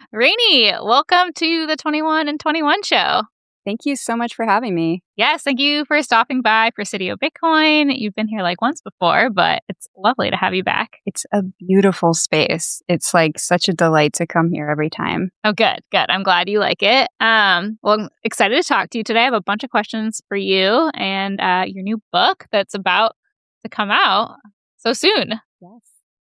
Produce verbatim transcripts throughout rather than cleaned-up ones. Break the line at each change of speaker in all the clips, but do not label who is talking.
Rainey, welcome to the twenty-one and twenty-one show.
Thank you so much for having me.
Yes, thank you for stopping by Presidio Bitcoin. You've been here like once before, but it's lovely to have you back.
It's a beautiful space. It's like such a delight to come here every time.
Oh, good, good. I'm glad you like it. Um, well, I'm excited to talk to you today. I have a bunch of questions for you and uh, your new book that's about to come out so soon.
Yes.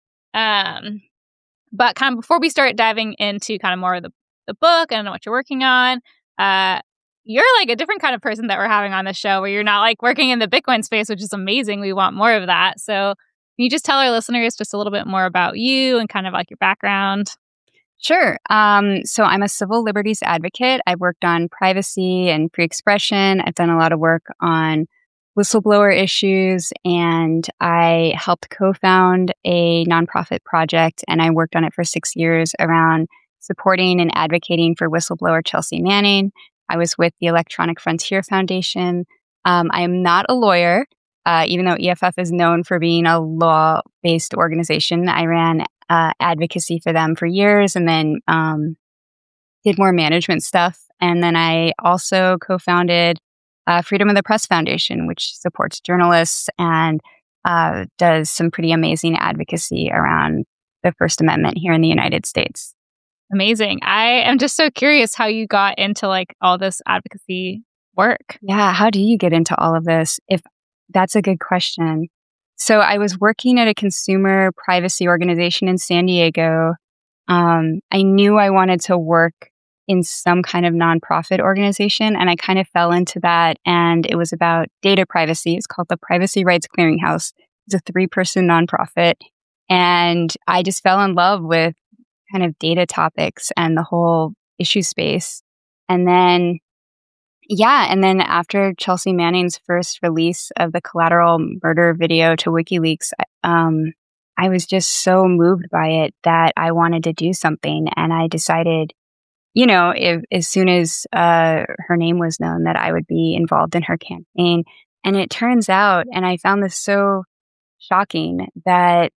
Um, but kind of before we start diving into kind of more of the, the book and what you're working on, uh, you're like a different kind of person that we're having on the show where you're not like working in the Bitcoin space, which is amazing. We want more of that. So can you just tell our listeners just a little bit more about you and kind of like your background?
Sure. Um, so I'm a civil liberties advocate. I've worked on privacy and free expression. I've done a lot of work on whistleblower issues, and I helped co-found a nonprofit project, and I worked on it for six years around supporting and advocating for whistleblower Chelsea Manning. I was with the Electronic Frontier Foundation. Um, I am not a lawyer, uh, even though E F F is known for being a law-based organization. I ran uh, advocacy for them for years and then um, did more management stuff. And then I also co-founded uh, Freedom of the Press Foundation, which supports journalists and uh, does some pretty amazing advocacy around the First Amendment here in the United States.
Amazing. I am just so curious how you got into like all this advocacy work.
Yeah. How do you get into all of this? If that's a good question. So I was working at a consumer privacy organization in San Diego. Um, I knew I wanted to work in some kind of nonprofit organization, and I kind of fell into that. And it was about data privacy. It's called the Privacy Rights Clearinghouse. It's a three-person nonprofit. And I just fell in love with kind of data topics and the whole issue space. And then, yeah, and then after Chelsea Manning's first release of the collateral murder video to WikiLeaks, um, I was just so moved by it that I wanted to do something. And I decided, you know, if, as soon as uh, her name was known, that I would be involved in her campaign. And it turns out, and I found this so shocking, that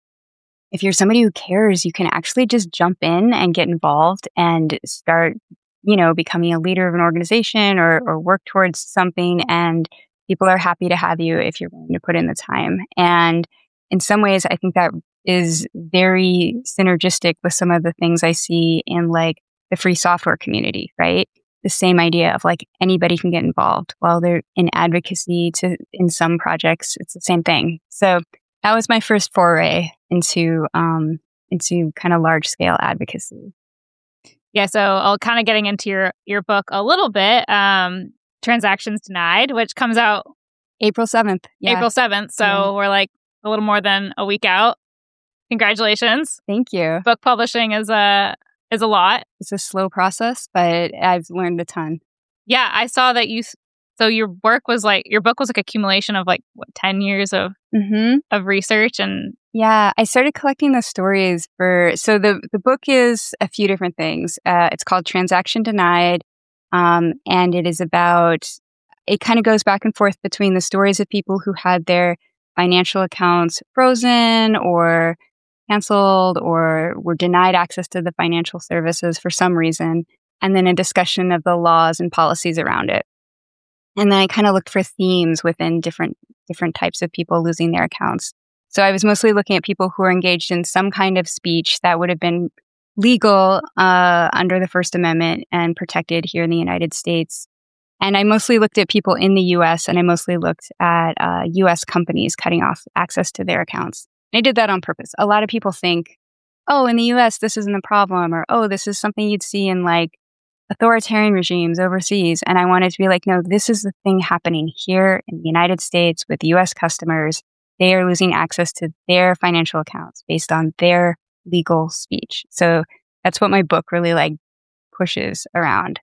if you're somebody who cares, you can actually just jump in and get involved and start, you know, becoming a leader of an organization or, or work towards something. And people are happy to have you if you're willing to put in the time. And in some ways, I think that is very synergistic with some of the things I see in like the free software community, right? The same idea of like anybody can get involved. While they're in advocacy to in some projects, it's the same thing. So that was my first foray into um, into kind of large scale advocacy.
Yeah, so I'll kind of getting into your your book a little bit. Um, Transactions Denied, which comes out
April seventh. Yeah.
April seventh. So yeah. We're like a little more than a week out. Congratulations!
Thank you.
Book publishing is a is a lot.
It's a slow process, but I've learned a ton.
Yeah, I saw that you. So your work was like, your book was like accumulation of like, what, ten years of
mm-hmm.
of research and...
Yeah, I started collecting the stories for, so the, the book is a few different things. Uh, it's called Transaction Denied, um, and it is about, it kind of goes back and forth between the stories of people who had their financial accounts frozen or canceled or were denied access to the financial services for some reason, and then a discussion of the laws and policies around it. And then I kind of looked for themes within different different types of people losing their accounts. So I was mostly looking at people who were engaged in some kind of speech that would have been legal uh, under the First Amendment and protected here in the United States. And I mostly looked at people in the U S, and I mostly looked at uh, U S companies cutting off access to their accounts. And I did that on purpose. A lot of people think, oh, in the U S, this isn't a problem, or, oh, this is something you'd see in like authoritarian regimes overseas. And I wanted to be like, no, this is the thing happening here in the United States with U S customers. They are losing access to their financial accounts based on their legal speech. So that's what my book really like pushes around.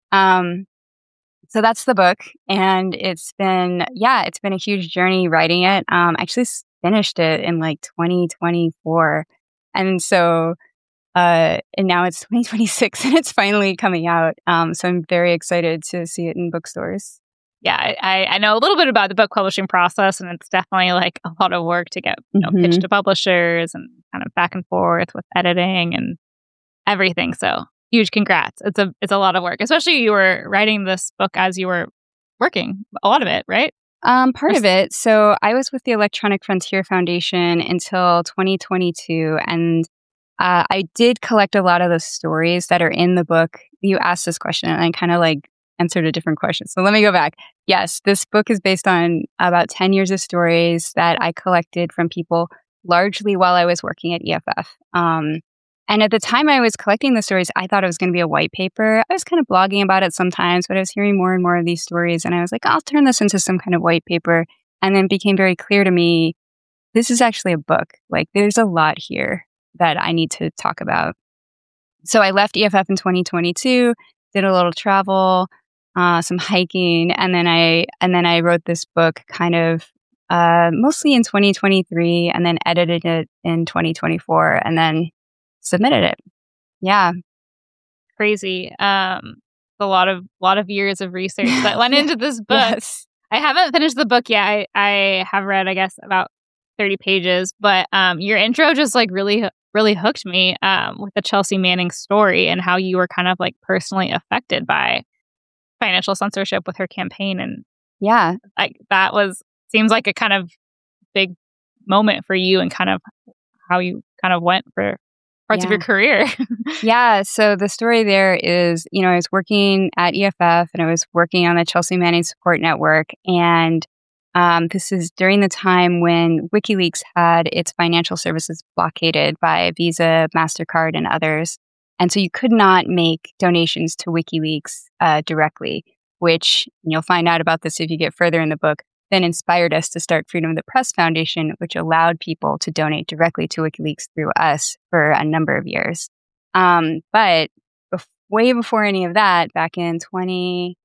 Um, so that's the book. And it's been, yeah, it's been a huge journey writing it. Um, I actually finished it in like twenty twenty-four. And so Uh, and now it's twenty twenty-six and it's finally coming out. Um, so I'm very excited to see it in bookstores.
Yeah, I, I know a little bit about the book publishing process, and it's definitely like a lot of work to get you know,
mm-hmm.
pitched to publishers and kind of back and forth with editing and everything. So huge congrats. It's a it's a lot of work, especially you were writing this book as you were working. A lot of it, right?
Um, part of it. So I was with the Electronic Frontier Foundation until twenty twenty-two, and uh, I did collect a lot of the stories that are in the book. You asked this question, and I kind of like answered a different question. So let me go back. Yes, this book is based on about ten years of stories that I collected from people, largely while I was working at E F F. Um, and at the time I was collecting the stories, I thought it was going to be a white paper. I was kind of blogging about it sometimes, but I was hearing more and more of these stories. And I was like, I'll turn this into some kind of white paper. And then it became very clear to me, this is actually a book. Like, there's a lot here that I need to talk about. So I left E F F in twenty twenty-two, did a little travel, uh, some hiking, and then I and then I wrote this book kind of uh, mostly in twenty twenty-three, and then edited it in twenty twenty-four, and then submitted it. Yeah,
crazy. Um, a lot of lot of years of research that went into this book.
Yes.
I haven't finished the book yet. I I have read, I guess, about thirty pages, but um, your intro just like really really hooked me um, with the Chelsea Manning story and how you were kind of like personally affected by financial censorship with her campaign, and
yeah,
like that was seems like a kind of big moment for you and kind of how you kind of went for parts
yeah.
of your career.
Yeah. So the story there is, you know, I was working at E F F and I was working on the Chelsea Manning Support Network. And um, this is during the time when WikiLeaks had its financial services blockaded by Visa, MasterCard, and others. And so you could not make donations to WikiLeaks uh, directly, which you'll find out about this if you get further in the book, then inspired us to start Freedom of the Press Foundation, which allowed people to donate directly to WikiLeaks through us for a number of years. Um, but bef- way before any of that, back in twenty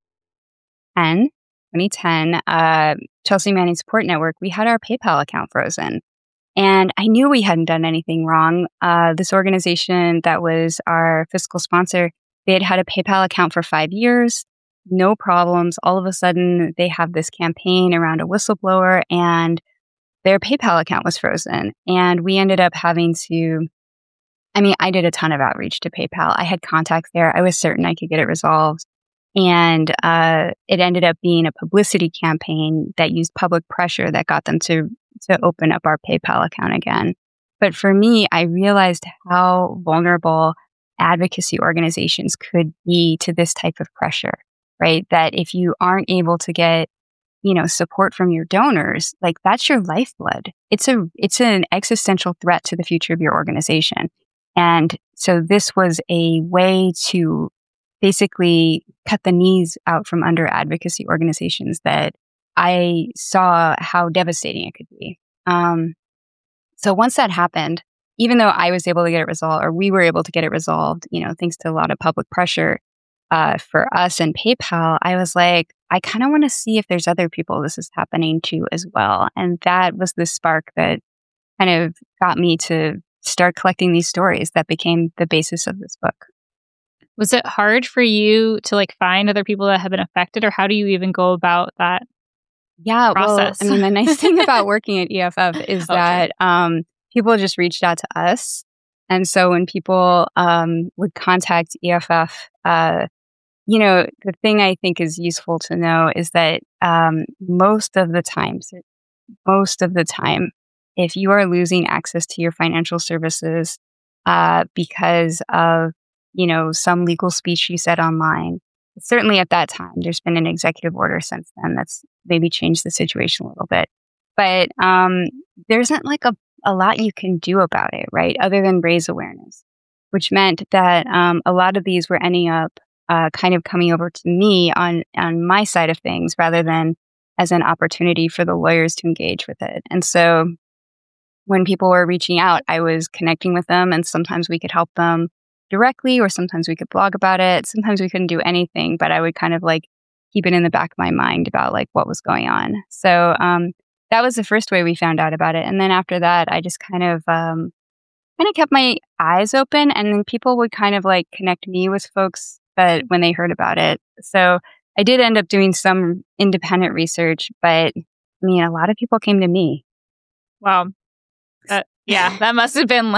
ten, uh, Chelsea Manning Support Network, we had our PayPal account frozen. And I knew we hadn't done anything wrong. Uh, this organization that was our fiscal sponsor, they had had a PayPal account for five years, no problems. All of a sudden, they have this campaign around a whistleblower, and their PayPal account was frozen. And we ended up having to, I mean, I did a ton of outreach to PayPal. I had contacts there. I was certain I could get it resolved. And uh, it ended up being a publicity campaign that used public pressure that got them to to open up our PayPal account again. But for me, I realized how vulnerable advocacy organizations could be to this type of pressure, right? That if you aren't able to get, you know, support from your donors, like that's your lifeblood. It's a, it's an existential threat to the future of your organization. And so this was a way to basically cut the knees out from under advocacy organizations that I saw how devastating it could be. Um, so once that happened, even though I was able to get it resolved, or we were able to get it resolved, you know, thanks to a lot of public pressure uh, for us and PayPal, I was like, I kind of want to see if there's other people this is happening to as well. And that was the spark that kind of got me to start collecting these stories that became the basis of this book.
Was it hard for you to like find other people that have been affected, or how do you even go about that?
Yeah,
process?
Well, I mean, the nice thing about working at E F F is
Oh,
that um, people just reached out to us. And so when people um, would contact E F F, uh, you know, the thing I think is useful to know is that um, most of the times, most of the time, if you are losing access to your financial services uh, because of, you know, some legal speech you said online, certainly at that time, there's been an executive order since then that's maybe changed the situation a little bit. But um, there isn't like a, a lot you can do about it, right? Other than raise awareness, which meant that um, a lot of these were ending up uh, kind of coming over to me on, on my side of things rather than as an opportunity for the lawyers to engage with it. And so when people were reaching out, I was connecting with them, and sometimes we could help them directly, or sometimes we could blog about it. Sometimes we couldn't do anything, but I would kind of like keep it in the back of my mind about like what was going on. So um, that was the first way we found out about it. And then after that, I just kind of um, kind of kept my eyes open, and then people would kind of like connect me with folks that when they heard about it. So I did end up doing some independent research, but I mean, a lot of people came to me.
Wow. Uh, yeah, that must have been like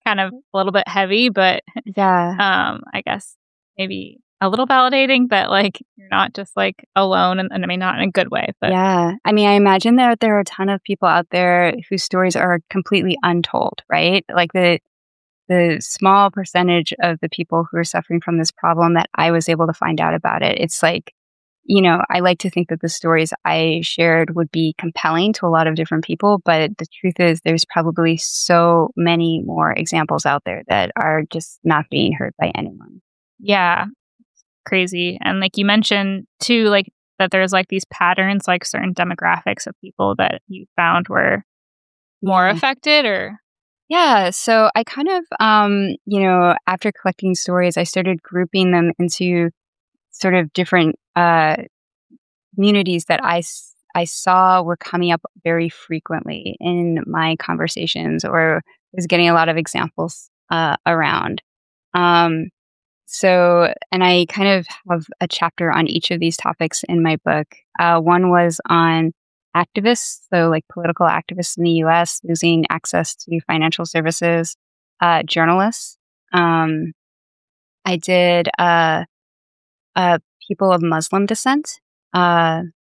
kind of a little bit heavy, but
Yeah.
um, I guess maybe a little validating that like you're not just like alone, and, and I mean not in a good way, but
Yeah. I mean, I imagine that there are a ton of people out there whose stories are completely untold, right? Like the the small percentage of the people who are suffering from this problem that I was able to find out about it. It's like, you know, I like to think that the stories I shared would be compelling to a lot of different people, but the truth is there's probably so many more examples out there that are just not being heard by anyone.
yeah, crazy. And like you mentioned too, like that there's like these patterns, like certain demographics of people that you found were more
Yeah.
affected, or
Yeah, so I kind of, um, you know, after collecting stories, I started grouping them into sort of different uh, communities that I, s- I saw were coming up very frequently in my conversations or was getting a lot of examples uh, around. Um, so, and I kind of have a chapter on each of these topics in my book. Uh, one was on activists, so like political activists in the U S losing access to financial services, uh, journalists. Um, I did uh, uh, people of Muslim descent, uh,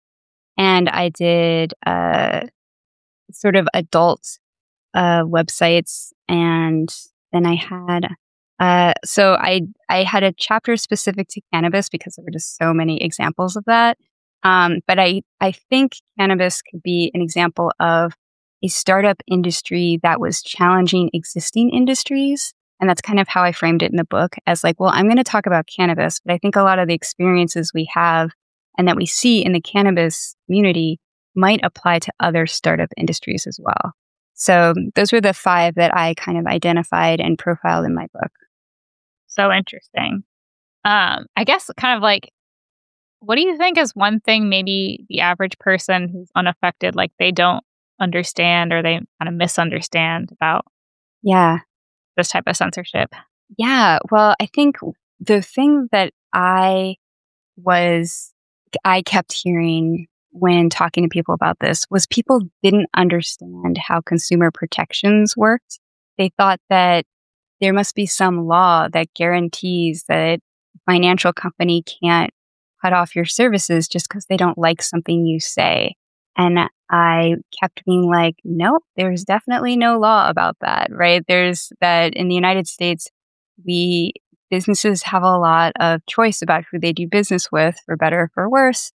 and I did uh, sort of adult uh, websites, and then I had uh, so I I had a chapter specific to cannabis because there were just so many examples of that. Um, but I I think cannabis could be an example of a startup industry that was challenging existing industries, and that's kind of how I framed it in the book as like, well, I'm going to talk about cannabis, but I think a lot of the experiences we have and that we see in the cannabis community might apply to other startup industries as well. So those were the five that I kind of identified and profiled in my book.
so interesting. Um, I guess kind of like, what do you think is one thing maybe the average person who's unaffected, like they don't understand or they kind of misunderstand about
Yeah.
this type of censorship?
Yeah. Well, I think the thing that I was, I kept hearing when talking to people about this was people didn't understand how consumer protections worked. They thought that there must be some law that guarantees that a financial company can't cut off your services just because they don't like something you say. And I kept being like, nope, there's definitely no law about that, right? There's that in the United States, we businesses have a lot of choice about who they do business with, for better or for worse.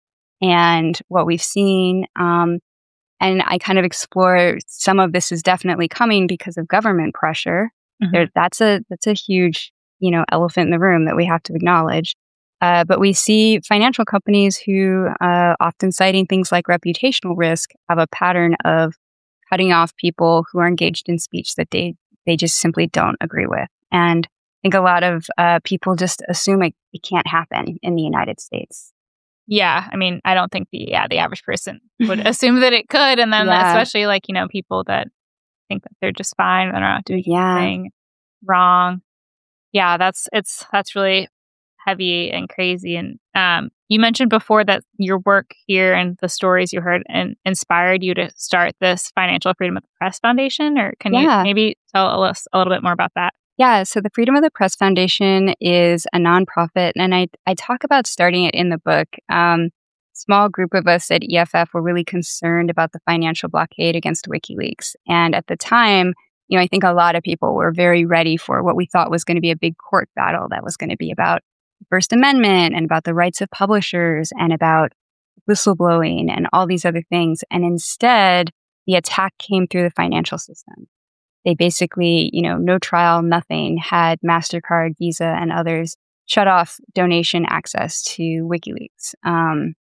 And what we've seen, um, and I kind of explore some of this is definitely coming because of government pressure.
Mhm.
There, that's a that's a huge, you know, elephant in the room that we have to acknowledge. Uh, but we see financial companies who, uh, often citing things like reputational risk, have a pattern of cutting off people who are engaged in speech that they they just simply don't agree with. And I think a lot of uh, people just assume it, it can't happen in the United States.
Yeah, I mean, I don't think the yeah the average person would assume that it could, and then
Yeah.
especially like you know people that think that they're just fine, they're not doing
Yeah.
anything wrong. Yeah, that's it's that's really heavy and crazy. And um, you mentioned before that your work here and the stories you heard and inspired you to start this Financial Freedom of the Press Foundation. Or can you
Yeah.
maybe tell us a little bit more about that?
Yeah, so the Freedom of the Press Foundation is a nonprofit, and I, I talk about starting it in the book. Um, small group of us at E F F were really concerned about the financial blockade against WikiLeaks. And at the time, you know, I think a lot of people were very ready for what we thought was going to be a big court battle that was going to be about the First Amendment and about the rights of publishers and about whistleblowing and all these other things. And instead, the attack came through the financial system. They basically, you know, no trial, nothing, had MasterCard, Visa, and others shut off donation access to WikiLeaks. Um,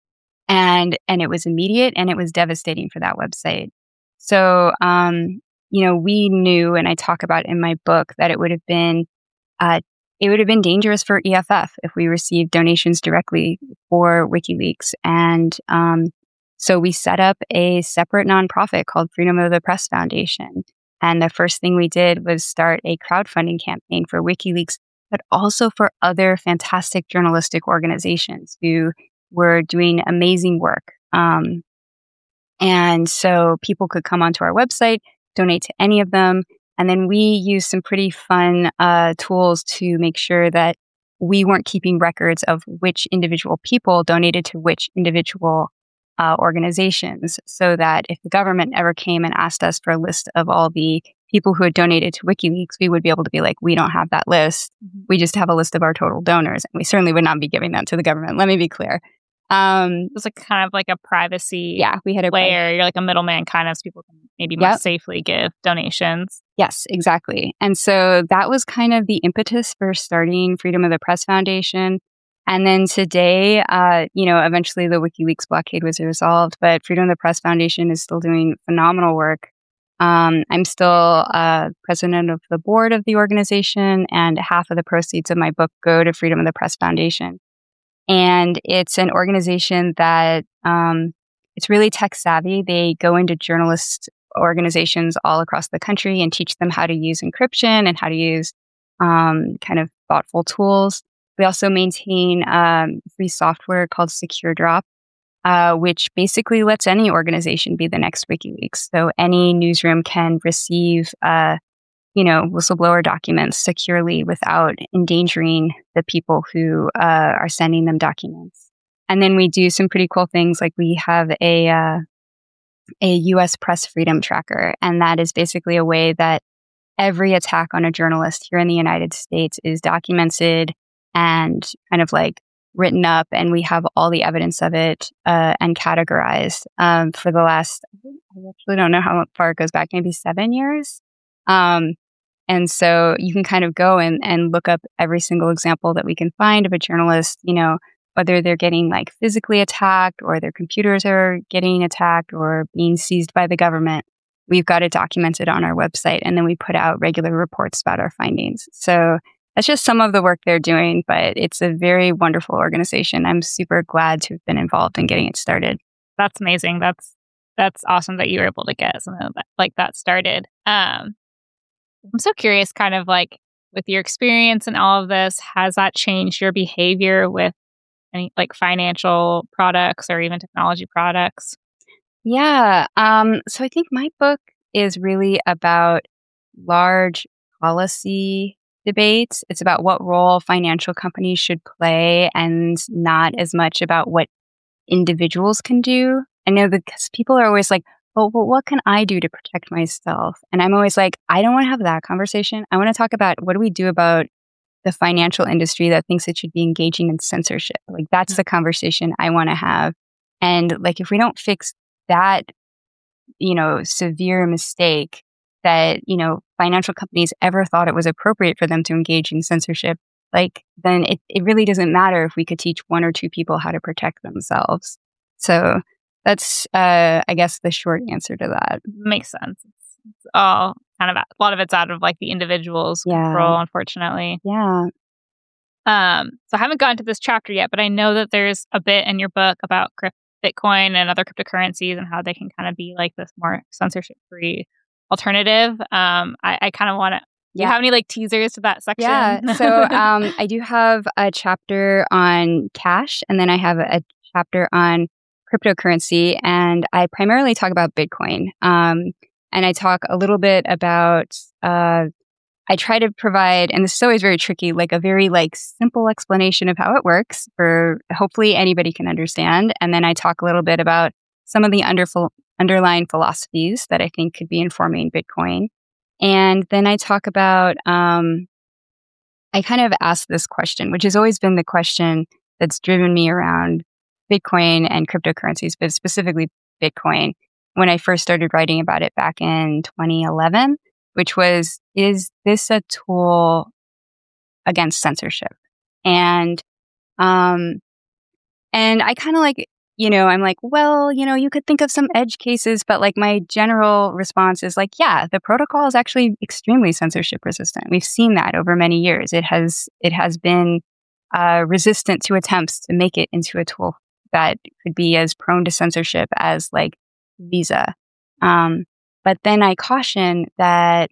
and and it was immediate and it was devastating for that website. So, um, you know, we knew, and I talk about in my book, that it would have been uh, it would have been dangerous for E F F if we received donations directly for WikiLeaks. And um, so we set up a separate nonprofit called Freedom of the Press Foundation. And the first thing we did was start a crowdfunding campaign for WikiLeaks, but also for other fantastic journalistic organizations who were doing amazing work. Um, and so people could come onto our website, donate to any of them. And then we used some pretty fun uh, tools to make sure that we weren't keeping records of which individual people donated to which individual uh, organizations, so that if the government ever came and asked us for a list of all the people who had donated to WikiLeaks, we would be able to be like, we don't have that list. We just have a list of our total donors. And we certainly would not be giving that to the government. Let me be clear. Um,
It was like kind of like a privacy
yeah, we had a
layer. You're like a middleman kind of, so people can maybe more
Yep.
safely give donations.
Yes, exactly. And so that was kind of the impetus for starting Freedom of the Press Foundation. And then today, uh, you know, eventually the WikiLeaks blockade was resolved, but Freedom of the Press Foundation is still doing phenomenal work. Um, I'm still uh, president of the board of the organization, and half of the proceeds of my book go to Freedom of the Press Foundation. And it's an organization that um, it's really tech savvy. They go into journalist organizations all across the country and teach them how to use encryption and how to use um, kind of thoughtful tools. We also maintain um, free software called SecureDrop, uh, which basically lets any organization be the next WikiLeaks. So any newsroom can receive, uh, you know, whistleblower documents securely without endangering the people who uh, are sending them documents. And then we do some pretty cool things, like we have a uh, a U S press freedom tracker, and that is basically a way that every attack on a journalist here in the United States is documented and kind of like written up, and we have all the evidence of it uh, and categorized um, for the last, I actually don't know how far it goes back, maybe seven years. Um, and so you can kind of go and, and look up every single example that we can find of a journalist, you know, whether they're getting like physically attacked or their computers are getting attacked or being seized by the government. We've got it documented on our website, and then we put out regular reports about our findings. So that's just some of the work they're doing, but it's a very wonderful organization. I'm super glad to have been involved in getting it started.
That's amazing. That's that's awesome that you were able to get something like that started. Um, I'm so curious, kind of like with your experience and all of this, has that changed your behavior with any like financial products or even technology products?
Yeah. Um, so I think my book is really about large policy debates. It's about what role financial companies should play, and not as much about what individuals can do. I know that because people are always like, oh, well, what can I do to protect myself? And I'm always like, I don't want to have that conversation. I want to talk about what do we do about the financial industry that thinks it should be engaging in censorship. Like, that's the conversation I want to have. And like, if we don't fix that, you know, severe mistake that, you know, financial companies ever thought it was appropriate for them to engage in censorship, like, then it, it really doesn't matter if we could teach one or two people how to protect themselves. So that's, uh, I guess, the short answer to that.
Makes sense. It's, it's all kind of, a lot of it's out of like the individual's
Yeah.
control, unfortunately.
Yeah.
Um, so I haven't gotten to this chapter yet, but I know that there's a bit in your book about crypt- Bitcoin and other cryptocurrencies and how they can kind of be like this more censorship-free alternative. Um, I, I kind of want to. Do you have any like teasers to that section?
Yeah. So um, I do have a chapter on cash, and then I have a chapter on cryptocurrency, and I primarily talk about Bitcoin. Um, and I talk a little bit about. Uh, I try to provide, and this is always very tricky, like a very like simple explanation of how it works for hopefully anybody can understand. And then I talk a little bit about some of the under, underlying philosophies that I think could be informing Bitcoin. And then I talk about, um, I kind of ask this question, which has always been the question that's driven me around Bitcoin and cryptocurrencies, but specifically Bitcoin, when I first started writing about it back in twenty eleven. Which was, is this a tool against censorship? And, um, and I kind of like, you know, I'm like, well, you know, you could think of some edge cases, but like my general response is like, yeah, the protocol is actually extremely censorship resistant. We've seen that over many years. It has, it has been, uh, resistant to attempts to make it into a tool that could be as prone to censorship as like Visa. Um, But then I caution that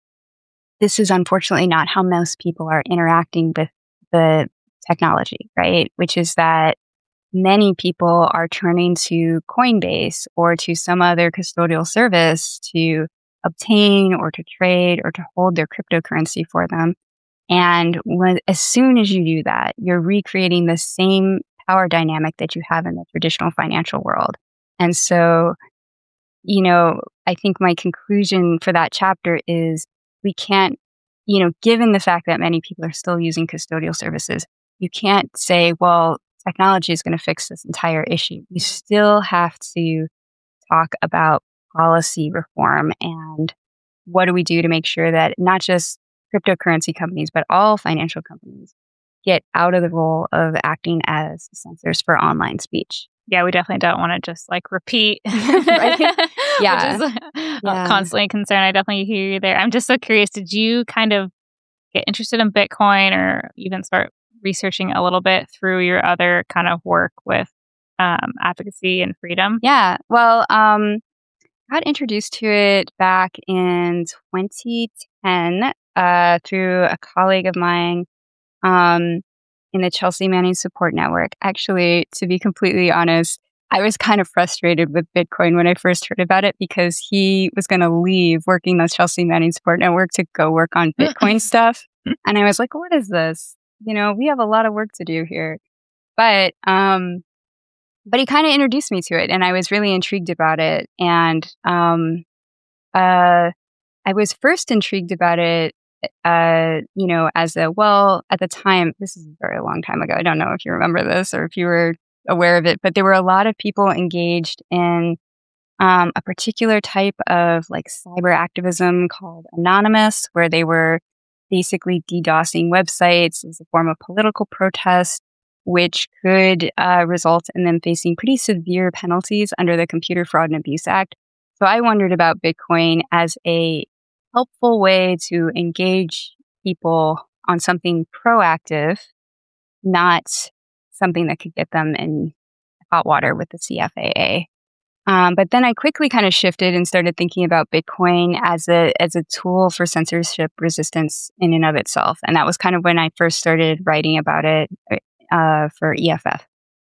this is unfortunately not how most people are interacting with the technology, right? Which is that many people are turning to Coinbase or to some other custodial service to obtain or to trade or to hold their cryptocurrency for them. And when, as soon as you do that, you're recreating the same power dynamic that you have in the traditional financial world. And so, you know, I think my conclusion for that chapter is we can't, you know, given the fact that many people are still using custodial services, you can't say, well, technology is going to fix this entire issue. You still have to talk about policy reform and what do we do to make sure that not just cryptocurrency companies, but all financial companies get out of the role of acting as censors for online speech.
Yeah, we definitely don't want to just like repeat.
Right? Yeah.
Which is
yeah.
constantly a concern. I definitely hear you there. I'm just so curious. Did you kind of get interested in Bitcoin or even start researching a little bit through your other kind of work with um, advocacy and freedom?
Yeah. Well, um, I got introduced to it back in twenty ten uh, through a colleague of mine um, in the Chelsea Manning Support Network. Actually, to be completely honest, I was kind of frustrated with Bitcoin when I first heard about it because he was going to leave working the Chelsea Manning Support Network to go work on Bitcoin stuff. And I was like, what is this? You know, we have a lot of work to do here. But, um, but he kind of introduced me to it and I was really intrigued about it. And, um, uh, I was first intrigued about it, uh, you know, as a, well, at the time, this is a very long time ago. I don't know if you remember this or if you were aware of it, but there were a lot of people engaged in, um, a particular type of like cyber activism called Anonymous, where they were basically DDoSing websites as a form of political protest, which could uh, result in them facing pretty severe penalties under the Computer Fraud and Abuse Act. So I wondered about Bitcoin as a helpful way to engage people on something proactive, not something that could get them in hot water with the C F A A. Um, but then I quickly kind of shifted and started thinking about Bitcoin as a as a tool for censorship resistance in and of itself. And that was kind of when I first started writing about it uh, for E F F.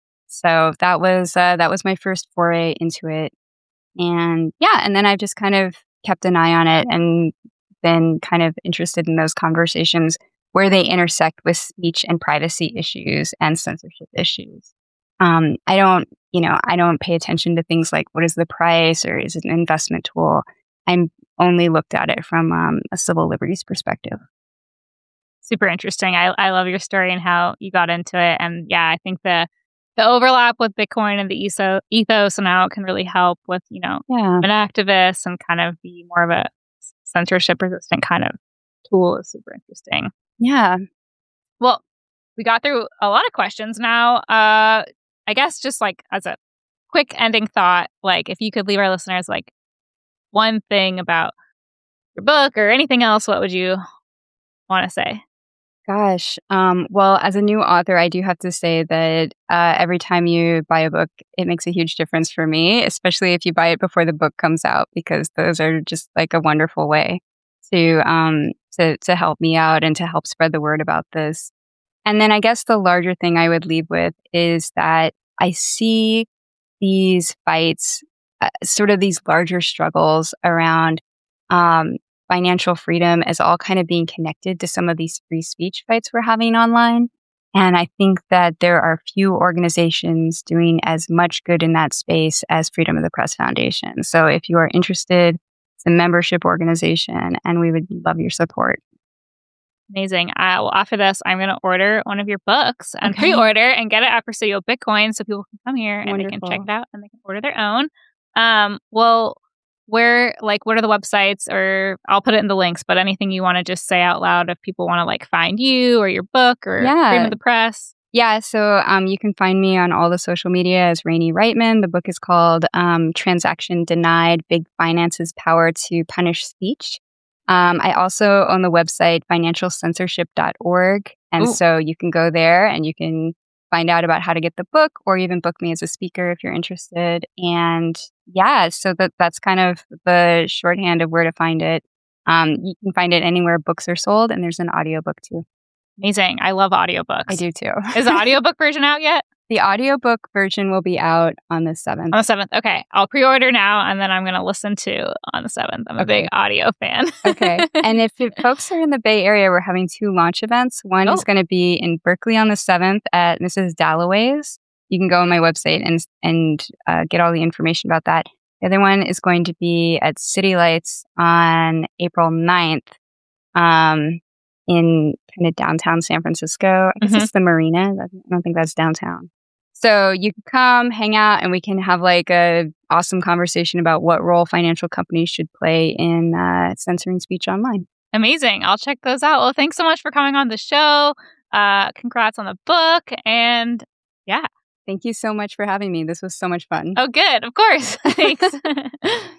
So that was uh, that was my first foray into it. And yeah, and then I've just kind of kept an eye on it and been kind of interested in those conversations where they intersect with speech and privacy issues and censorship issues. Um, I don't, you know, I don't pay attention to things like what is the price or is it an investment tool. I'm only looked at it from um, a civil liberties perspective.
Super interesting. I I love your story and how you got into it. And yeah, I think the the overlap with Bitcoin and the ethos, ethos and how it can really help with, you know,
yeah.
an activist and kind of be more of a censorship resistant kind of tool is super interesting.
Yeah.
Well, we got through a lot of questions now. Uh, I guess just like as a quick ending thought, like if you could leave our listeners like one thing about your book or anything else, what would you want to say?
Gosh. Um, well, as a new author, I do have to say that uh, every time you buy a book, it makes a huge difference for me, especially if you buy it before the book comes out, because those are just like a wonderful way to um, to to help me out and to help spread the word about this. And then I guess the larger thing I would leave with is that I see these fights, uh, sort of these larger struggles around um, financial freedom as all kind of being connected to some of these free speech fights we're having online. And I think that there are few organizations doing as much good in that space as Freedom of the Press Foundation. So if you are interested, it's a membership organization and we would love your support.
Amazing. Uh, well, after this, I'm going to order one of your books and
Okay.
pre-order and get it at Presidio Bitcoin so people can come here and
Wonderful.
they can check it out and they can order their own. Um, well, where, like, what are the websites, or I'll put it in the links, but anything you want to just say out loud if people want to like find you or your book or
Yeah.
Freedom of the Press?
Yeah, so um, you can find me on all the social media as Rainey Reitman. The book is called um, Transaction Denied, Big Finance's Power to Punish Speech. Um, I also own the website financial censorship dot org. And
Ooh.
so you can go there and you can find out about how to get the book or even book me as a speaker if you're interested. And yeah, so that that's kind of the shorthand of where to find it. Um, you can find it anywhere books are sold, and there's an audiobook too.
Amazing. I love audiobooks.
I do too.
Is the audiobook version out yet?
The audiobook version will be out on the seventh.
On the seventh. Okay. I'll pre-order now and then I'm going to listen to on the seventh. I'm a
Okay.
big audio fan.
Okay. And if it, folks are in the Bay Area, we're having two launch events. One
Oh.
is going to be in Berkeley on the seventh at Missus Dalloway's. You can go on my website and and uh, get all the information about that. The other one is going to be at City Lights on April ninth um, in kind of downtown San Francisco. I guess
Mhm.
it's the Marina. I don't think that's downtown. So you can come, hang out, and we can have like a awesome conversation about what role financial companies should play in uh, censoring speech online.
Amazing. I'll check those out. Well, thanks so much for coming on the show. Uh, congrats on the book. And yeah.
Thank you so much for having me. This was so much fun.
Oh, good. Of course. Thanks.